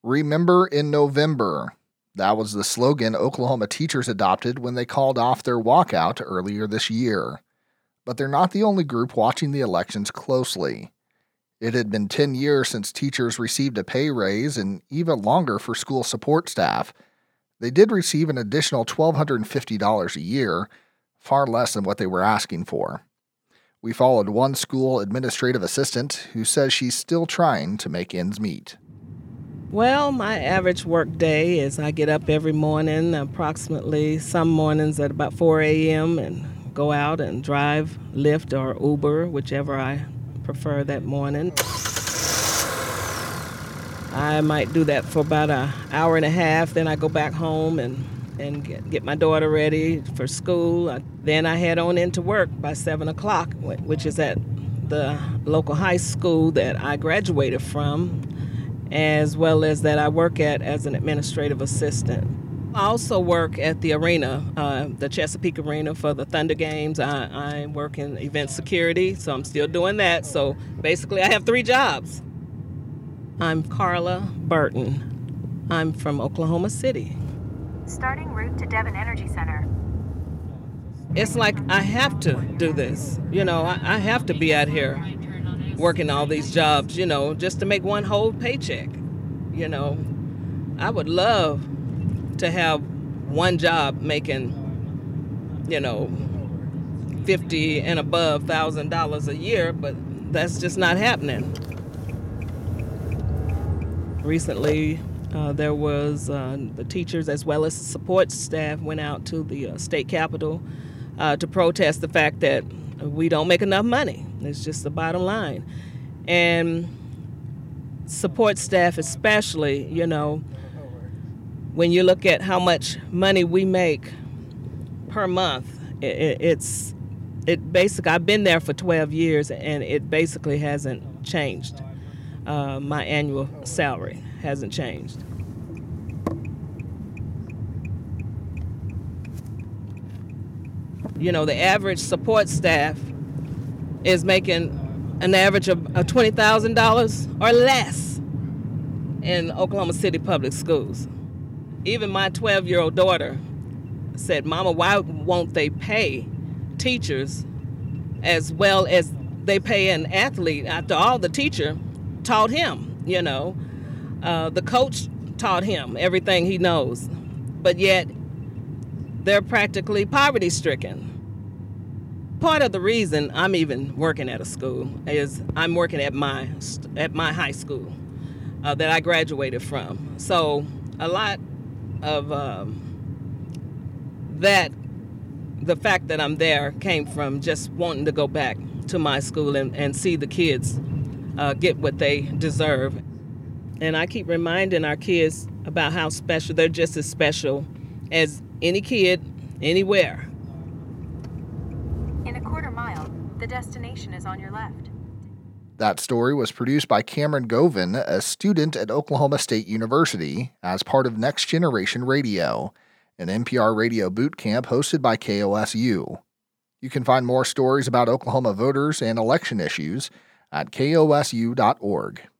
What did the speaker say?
Remember in November. That was the slogan Oklahoma teachers adopted when they called off their walkout earlier this year. But they're not the only group watching the elections closely. It had been 10 years since teachers received a pay raise and even longer for school support staff. They did receive an additional $1,250 a year, far less than what they were asking for. We followed one school administrative assistant who says she's still trying to make ends meet. Well, my average work day is I get up every morning, approximately some mornings at about 4 a.m. and go out and drive, Lyft or Uber, whichever I prefer that morning. I might do that for about an hour and a half, then I go back home and get my daughter ready for school. Then I head on into work by 7 o'clock, which is at the local high school that I graduated from, as well as that I work at as an administrative assistant. I also work at the arena, the Chesapeake Arena for the Thunder games. I work in event security, so I'm still doing that. So basically I have 3 jobs. I'm Carla Burton. I'm from Oklahoma City. Starting route to Devon Energy Center. It's like I have to do this. I have to be out here working all these jobs, just to make one whole paycheck. I would love to have one job making, $50 and above $1,000 a year, but that's just not happening. Recently, there was the teachers as well as support staff went out to the state capitol to protest the fact that we don't make enough money. It's just the bottom line. And support staff especially, when you look at how much money we make per month, it basically, I've been there for 12 years and it basically hasn't changed. My annual salary hasn't changed. The average support staff is making an average of $20,000 or less in Oklahoma City public schools. Even my 12-year-old daughter said, "Mama, why won't they pay teachers as well as they pay an athlete after all the teacher taught him, the coach taught him everything he knows, but yet they're practically poverty-stricken." Part of the reason I'm even working at a school is I'm working at my high school that I graduated from. So a lot of the fact that I'm there came from just wanting to go back to my school and see the kids get what they deserve. And I keep reminding our kids about how special, they're just as special as any kid anywhere. In a quarter mile, the destination is on your left. That story was produced by Cameron Govan, a student at Oklahoma State University, as part of Next Generation Radio, an NPR radio boot camp hosted by KOSU. You can find more stories about Oklahoma voters and election issues at kosu.org.